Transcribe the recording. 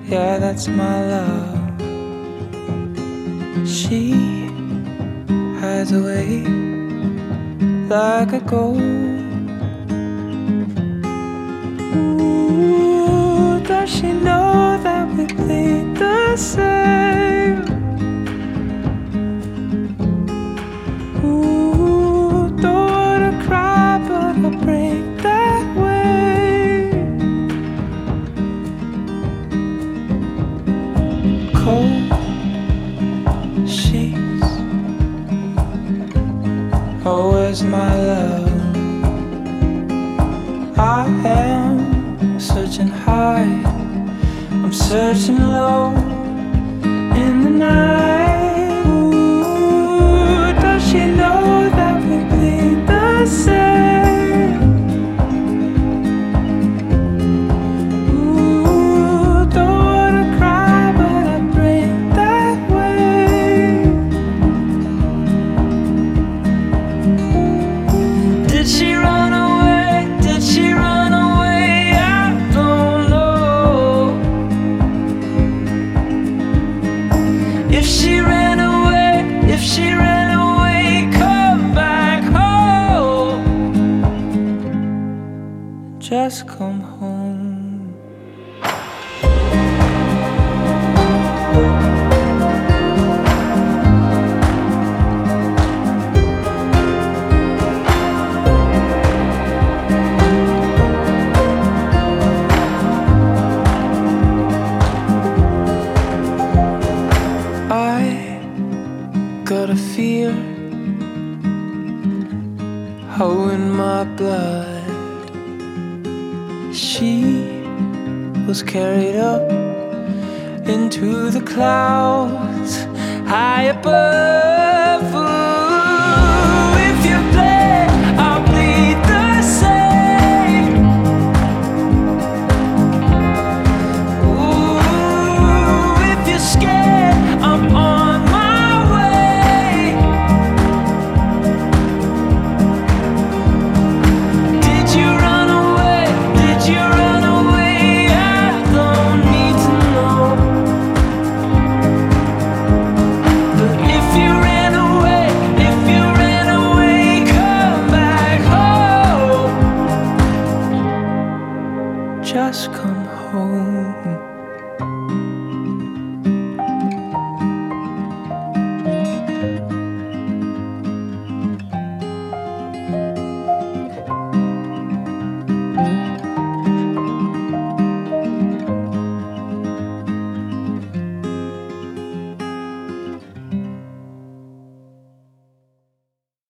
yeah, that's my love. She hides away like a ghost. Ooh, does she know that we bleed the same? Ooh, don't wanna cry, but I'll break that way. Cold sheets, oh, where's my love? I am searching high, I'm searching low in the night. Ooh, does she know that we bleed the same? Ooh, don't wanna cry, but I break that way. Did she run away? Did she run away? I don't know. If she ran away, if she ran away, come back home. Just come home. I got a fear, oh, in my blood. She was carried up into the clouds high above.